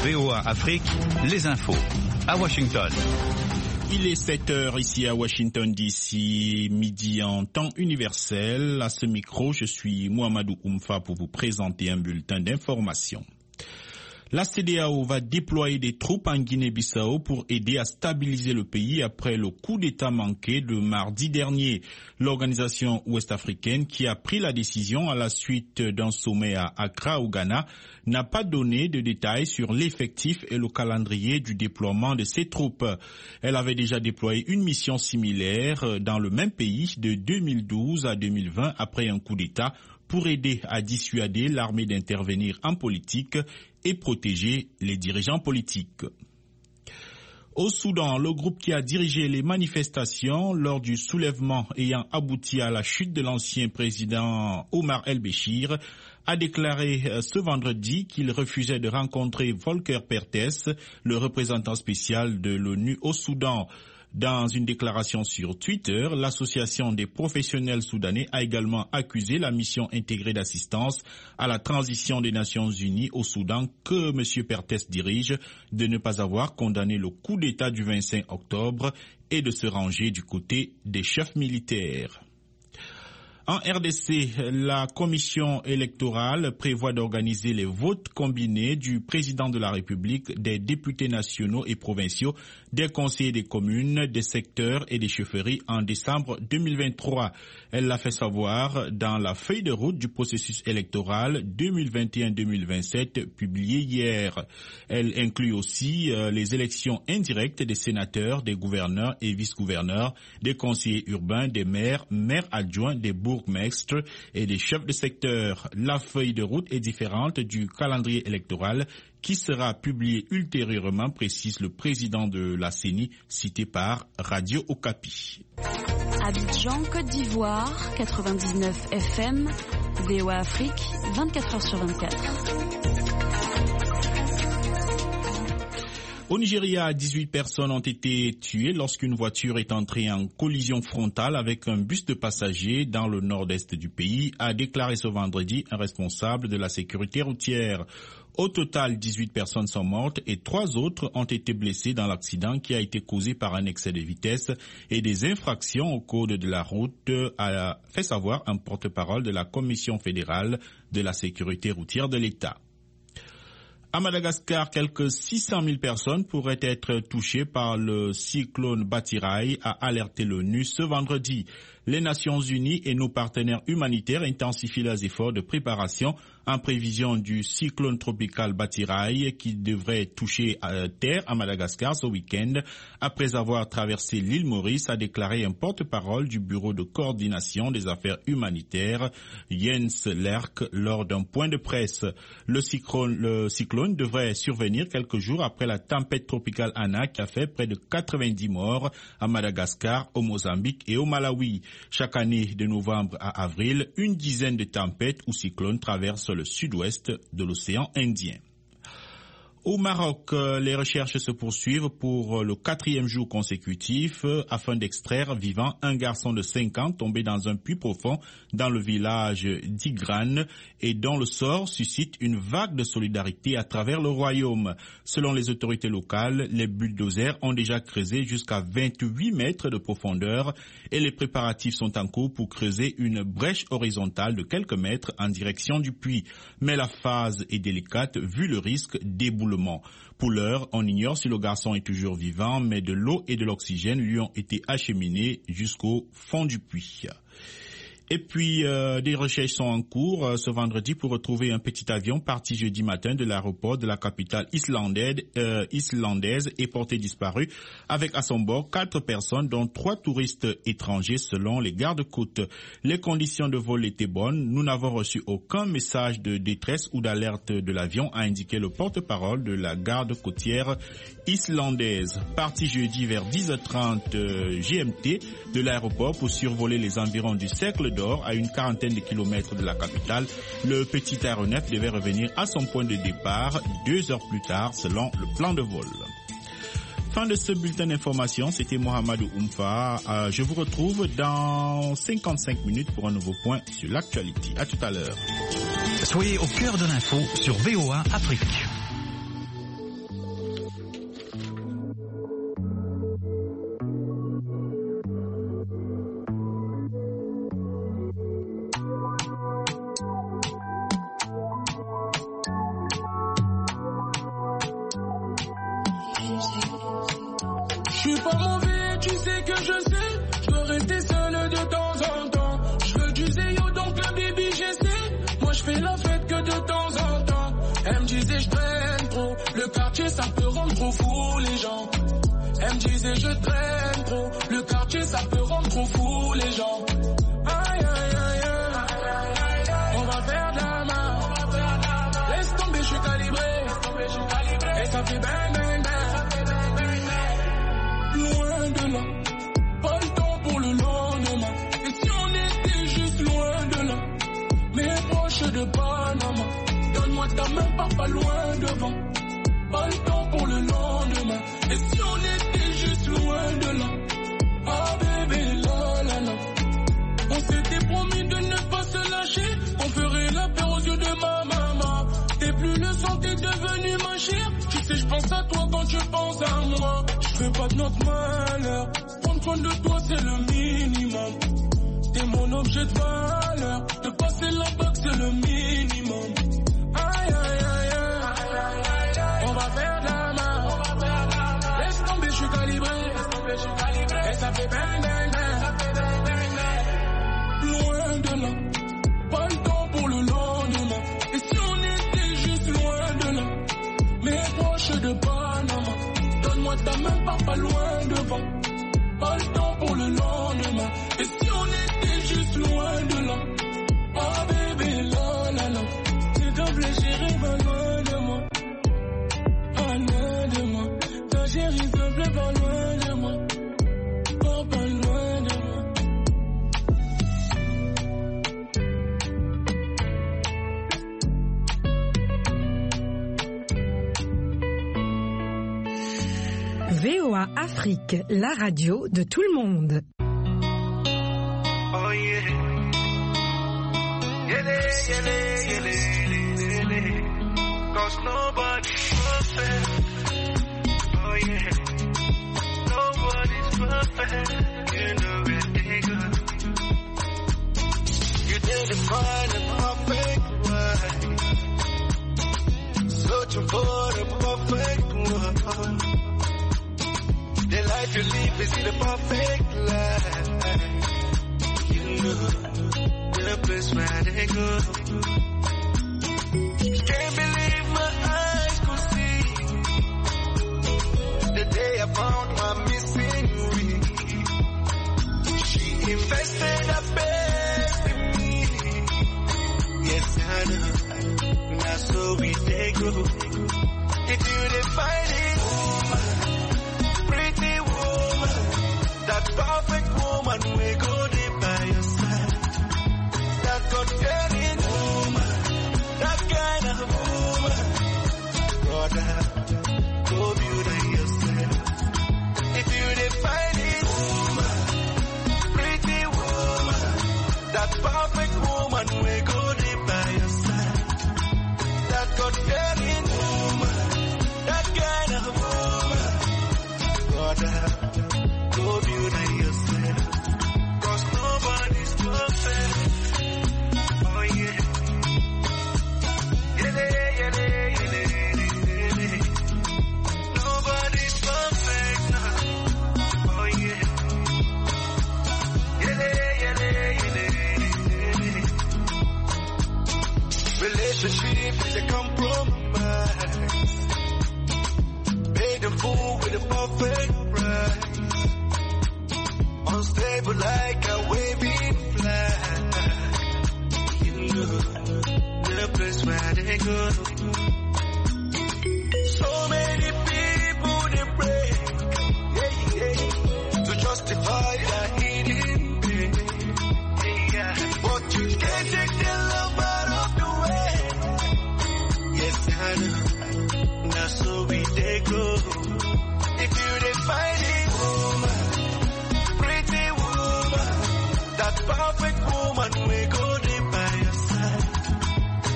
VOA Afrique, les infos. À Washington. Il est 7h ici à Washington DC, midi en temps universel. À ce micro, je suis Mohamedou Oumfa pour vous présenter un bulletin d'information. La CEDEAO va déployer des troupes en Guinée-Bissau pour aider à stabiliser le pays après le coup d'État manqué de mardi dernier. L'organisation ouest-africaine qui a pris la décision à la suite d'un sommet à Accra au Ghana n'a pas donné de détails sur l'effectif et le calendrier du déploiement de ces troupes. Elle avait déjà déployé une mission similaire dans le même pays de 2012 à 2020 après un coup d'État pour aider à dissuader l'armée d'intervenir en politique et protéger les dirigeants politiques. Au Soudan, le groupe qui a dirigé les manifestations lors du soulèvement ayant abouti à la chute de l'ancien président Omar el-Béchir a déclaré ce vendredi qu'il refusait de rencontrer Volker Perthes, le représentant spécial de l'ONU au Soudan. Dans une déclaration sur Twitter, l'association des professionnels soudanais a également accusé la mission intégrée d'assistance à la transition des Nations Unies au Soudan que M. Perthes dirige de ne pas avoir condamné le coup d'État du 25 octobre et de se ranger du côté des chefs militaires. En RDC, la commission électorale prévoit d'organiser les votes combinés du président de la République, des députés nationaux et provinciaux, des conseillers des communes, des secteurs et des chefferies en décembre 2023. Elle l'a fait savoir dans la feuille de route du processus électoral 2021-2027 publiée hier. Elle inclut aussi les élections indirectes des sénateurs, des gouverneurs et vice-gouverneurs, des conseillers urbains, des maires, maires adjoints, des bourgmestres et des chefs de secteur. La feuille de route est différente du calendrier électoral qui sera publié ultérieurement, précise le président de la CENI, cité par Radio Okapi. Abidjan, Côte d'Ivoire, 99 FM, VOA Afrique, 24h/24. Au Nigeria, 18 personnes ont été tuées lorsqu'une voiture est entrée en collision frontale avec un bus de passagers dans le nord-est du pays, a déclaré ce vendredi un responsable de la sécurité routière. Au total, 18 personnes sont mortes et 3 autres ont été blessées dans l'accident qui a été causé par un excès de vitesse et des infractions au code de la route, a fait savoir un porte-parole de la Commission fédérale de la sécurité routière de l'État. À Madagascar, quelques 600 000 personnes pourraient être touchées par le cyclone Batirai, a alerté l'ONU ce vendredi. Les Nations Unies et nos partenaires humanitaires intensifient leurs efforts de préparation en prévision du cyclone tropical Batirai qui devrait toucher terre à Madagascar ce week-end après avoir traversé l'île Maurice, a déclaré un porte-parole du Bureau de coordination des affaires humanitaires, Jens Lerck, lors d'un point de presse. Le cyclone devrait survenir quelques jours après la tempête tropicale Ana qui a fait près de 90 morts à Madagascar, au Mozambique et au Malawi. Chaque année, de novembre à avril, une dizaine de tempêtes ou cyclones traversent le sud-ouest de l'océan Indien. Au Maroc, les recherches se poursuivent pour le 4e jour consécutif afin d'extraire vivant un garçon de 5 ans tombé dans un puits profond dans le village d'Igran et dont le sort suscite une vague de solidarité à travers le royaume. Selon les autorités locales, les bulldozers ont déjà creusé jusqu'à 28 mètres de profondeur et les préparatifs sont en cours pour creuser une brèche horizontale de quelques mètres en direction du puits. Mais la phase est délicate vu le risque d'éboulement. Pour l'heure, on ignore si le garçon est toujours vivant, mais de l'eau et de l'oxygène lui ont été acheminés jusqu'au fond du puits. Et puis, des recherches sont en cours ce vendredi pour retrouver un petit avion parti jeudi matin de l'aéroport de la capitale islandaise et porté disparu avec à son bord 4 personnes dont 3 touristes étrangers selon les gardes-côtes. Les conditions de vol étaient bonnes. Nous n'avons reçu aucun message de détresse ou d'alerte de l'avion, a indiqué le porte-parole de la garde côtière islandaise. Parti jeudi vers 10h30 GMT de l'aéroport pour survoler les environs du Cercle d'Or à une quarantaine de kilomètres de la capitale, le petit aéronef devait revenir à son point de départ 2 heures plus tard selon le plan de vol. Fin de ce bulletin d'information, c'était Mohamedou Oumfa. Je vous retrouve dans 55 minutes pour un nouveau point sur l'actualité. À tout à l'heure. Soyez au cœur de l'info sur VOA Afrique. suis pas mauvais, tu sais que je sais. Je veux rester seul de temps en temps. Je veux du zéyo, donc le baby j'essaie. Moi je fais la fête que de temps en temps. Elle me disait je traîne trop. Le quartier ça peut rendre trop fou les gens. Elle me disait je traîne trop. Le quartier ça peut rendre trop fou les gens. Aïe aïe aïe aïe. On va faire de la main. Laisse tomber, je suis calibré. Et ça fait bang bang bang. Loin de là. Pas le temps pour le lendemain. Et si on était juste loin de là. Mes proches de Panama. Donne-moi ta main, pars pas loin devant. Pas le temps pour le lendemain. Et si on était juste loin de là. Ah bébé, la la la. On s'était promis de ne pas se lâcher. On ferait la paix aux yeux de ma maman. T'es plus le sang, t'es devenu ma chère. Tu sais, je pense à toi quand tu penses à moi. Je veux pas de notre malheur. Prendre soin de toi, c'est le minimum. T'es mon objet de valeur. De passer la bague, c'est le minimum. Aïe, aïe, aïe, aïe. On va faire de la main. Laisse tomber, je suis calibré. Et ça fait bang, bang, bang. Loin de là. Pas le temps pour le lendemain. Et si on était juste loin de là. Mes proches de Panama. Donne-moi ta main, pars pas loin devant. Pas le temps pour le lendemain. Et si on était juste loin de là. Ah bébé, la la la. S'il te plaît chérie, va loin de moi. Ah loin de moi. Ta chérie, s'il te plaît, va loin de moi. Pars pas loin de moi. VOA Afrique, la radio de tout le monde. Oh yeah. Cause nobody's perfect. Oh yeah. Nobody's perfect. You know it, nigga. You didn't find a perfect one. Searching for the perfect one. The life you live is the perfect life. You know the place where they go. Can't believe my eyes could see the day I found my missing ring. She invested her best in me. Yes, I know. Now so we they go. If you didn't find it, woman, pretty woman, that perfect woman, we go there by your side. That God-fearing woman, that kind of woman, brother, go build it yourself. If you didn't find it, woman, pretty woman, that perfect woman, we go there by your side. That God-fearing woman, that kind of woman, brother, go build it yourself. Cause nobody's perfect. Oh yeah. Nobody's perfect now. Oh yeah. Relationship is a compromise. Made them fool with a perfect price. Unstable like a waving flag. You know the place where they go.